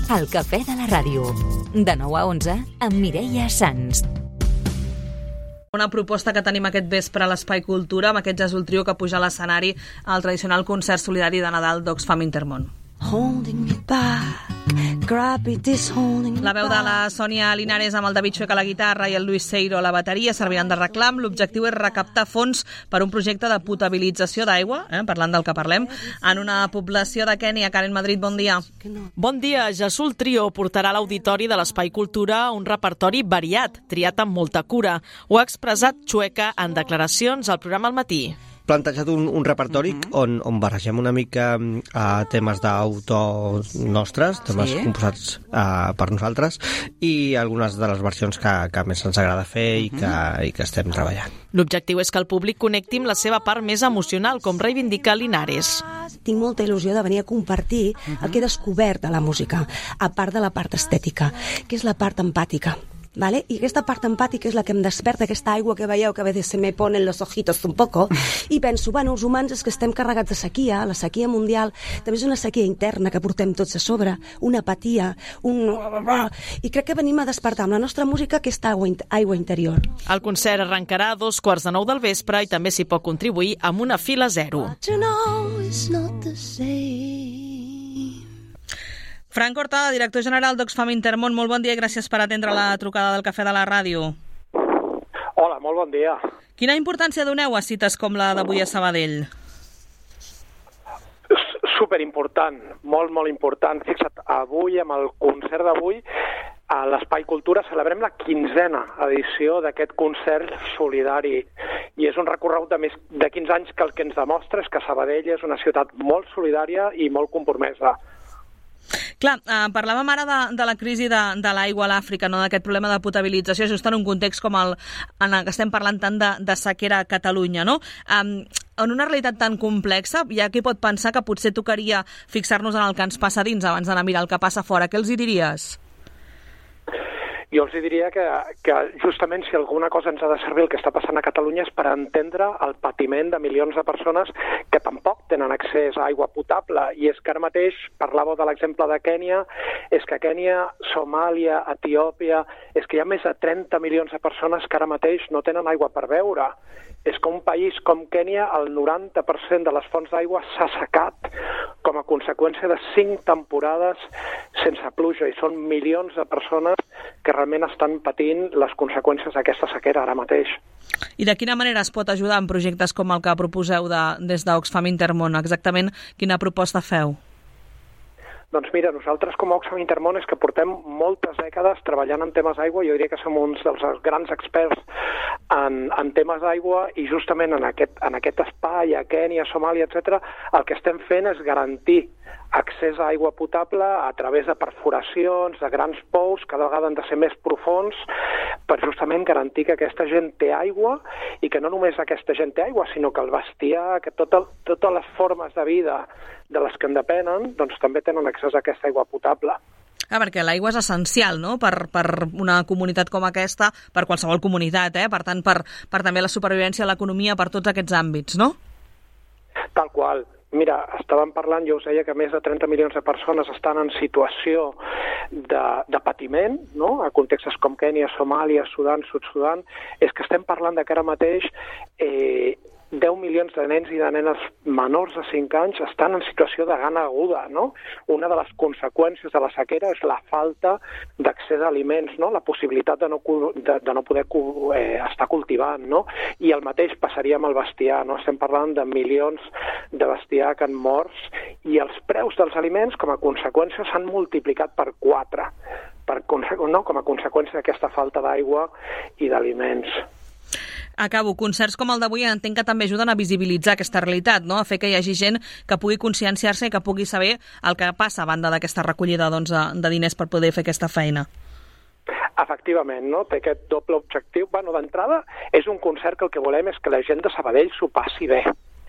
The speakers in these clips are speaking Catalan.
El Cafè de la Ràdio. De 9 a 11 amb Mireia Sans. Una proposta que tenim aquest vespre a l'Espai Cultura amb aquest Jazz Ul Trio que puja a l'escenari al tradicional concert solidari de Nadal d'Oxfam Intermón. La veu de la Sònia Linares amb el David Chueca a la guitarra i el Luis Seiro a la bateria serviran de reclam. L'objectiu és recaptar fons per un projecte de potabilització d'aigua, parlant del que parlem, en una població de Kènia. Karen Madrid, bon dia. Bon dia. Jazz Ul Trio portarà a l'auditori de l'Espai Cultura un repertori variat, triat amb molta cura. Ho ha expressat Chueca en declaracions al programa Al matí. Plantejat un repertori on barregem una mica temes d'autor nostres, temes composats per nosaltres, i algunes de les versions que més ens agrada fer i que estem treballant. L'objectiu és que el públic connecti amb la seva part més emocional, com reivindica Linares. Tinc molta il·lusió de venir a compartir el que he descobert de la música, a part de la part estètica, que és la part empàtica. ¿Vale? I aquesta part empàtica és la que em desperta, aquesta aigua que veieu que a vegades se me ponen los ojitos un poco, i penso, bueno, els humans és que estem carregats de sequia, la sequia mundial també és una sequia interna que portem tots a sobre, una apatia, i crec que venim a despertar amb la nostra música aquesta aigua interior. El concert arrencarà a 9:15 del vespre i també s'hi pot contribuir amb una fila zero. Frank Cortada, director general d'Oxfam Intermón, molt bon dia i gràcies per atendre la trucada del Cafè de la Ràdio. Hola, molt bon dia. Quina importància doneu a cites com la d'avui a Sabadell? Superimportant, molt, molt important. Fixa't, avui, amb el concert d'avui, a l'Espai Cultura celebrem la 15a edició d'aquest concert solidari i és un recorregut de més de 15 anys que el que ens demostra és que Sabadell és una ciutat molt solidària i molt compromesa. Clar, parlàvem ara de la crisi de l'aigua a l'Àfrica, no? D'aquest problema de potabilització, just en un context com el en el que estem parlant tant de sequera a Catalunya, no? En una realitat tan complexa, hi ha qui pot pensar que potser tocaria fixar-nos en el que ens passa dins abans d'anar a mirar el que passa fora. Què els hi diries? Jo els diria que justament si alguna cosa ens ha de servir el que està passant a Catalunya és per entendre el patiment de milions de persones que tampoc tenen accés a aigua potable. I és que ara mateix, parlàveu de l'exemple de Kènia, és que Kènia, Somàlia, Etiòpia, és que hi ha més de 30 milions de persones que ara mateix no tenen aigua per beure. És que un país com Kènia, el 90% de les fonts d'aigua s'ha assecat com a conseqüència de 5 temporades sense pluja, i són milions de persones que realment estan patint les conseqüències d'aquesta sequera ara mateix. I de quina manera es pot ajudar en projectes com el que proposeu des d'Oxfam Intermón? Exactament quina proposta feu? Doncs mira, nosaltres com a Oxfam Intermón és que portem moltes dècades treballant en temes d'aigua. Jo diria que som uns dels grans experts en temes d'aigua i justament en aquest espai, a Kènia, Somàlia, etc., el que estem fent és garantir accés a aigua potable a través de perforacions, de grans pous, cada vegada han de ser més profunds, per justament garantir que aquesta gent té aigua i que no només aquesta gent té aigua, sinó que el bestiar, que totes les formes de vida de les que en depenen, doncs també tenen accés a aquesta aigua potable. Perquè l'aigua és essencial, no?, per una comunitat com aquesta, per qualsevol comunitat, per tant, per també la supervivència, l'economia, per tots aquests àmbits, no? Tal qual. Mira, estàvem parlant, jo us deia que més de 30 milions de persones estan en situació de patiment, no?, a contextes com Kènia, Somàlia, Sudan, Sud-Sudan. És que estem parlant de que ara mateix 10 milions de nens i de nenes menors de 5 anys estan en situació de gana aguda, no? Una de les conseqüències de la sequera és la falta d'accés a aliments, no? La possibilitat de no poder estar cultivant, no? I el mateix passaria amb el bestiar, no? Estem parlant de milions de bestiar que han morts i els preus dels aliments com a conseqüència s'han multiplicat per 4, com a conseqüència d'aquesta falta d'aigua i d'aliments. Acabo. Concerts com el d'avui entenc que també ajuden a visibilitzar aquesta realitat, no?, a fer que hi hagi gent que pugui conscienciar-se i que pugui saber el que passa a banda d'aquesta recollida de diners per poder fer aquesta feina. Efectivament, no? Té aquest doble objectiu. Bueno, d'entrada, és un concert que el que volem és que la gent de Sabadell s'ho passi bé.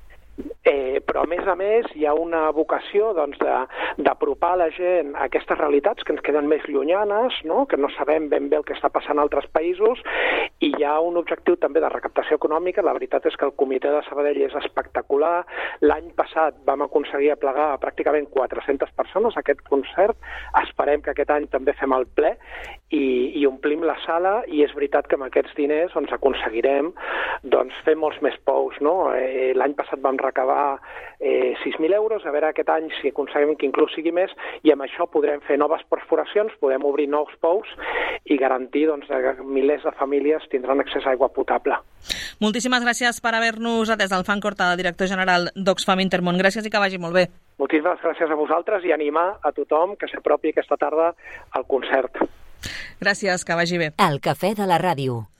Però a més hi ha una vocació d'apropar la gent a aquestes realitats que ens queden més llunyanes, no? Que no sabem ben bé el que està passant a altres països I hi ha un objectiu també de recaptació econòmica. La veritat és que el comitè de Sabadell és espectacular. L'any passat vam aconseguir aplegar pràcticament 400 persones a aquest concert. Esperem que aquest any també fem el ple i omplim la sala, i és veritat que amb aquests diners aconseguirem fer molts més pous, no? L'any passat vam recabar 6.000 euros, a veure aquest any si aconseguim que inclús sigui més, i amb això podrem fer noves perforacions, podem obrir nous pous i garantir que milers de famílies tindran accés a aigua potable. Moltíssimes gràcies per haver-nos atès. Alfan Corta, director general d'Oxfam Intermón. Gràcies i que vagi molt bé. Moltíssimes gràcies a vosaltres i animar a tothom que s'apropi aquesta tarda al concert. Gràcies, que vagi bé. El cafè de la ràdio.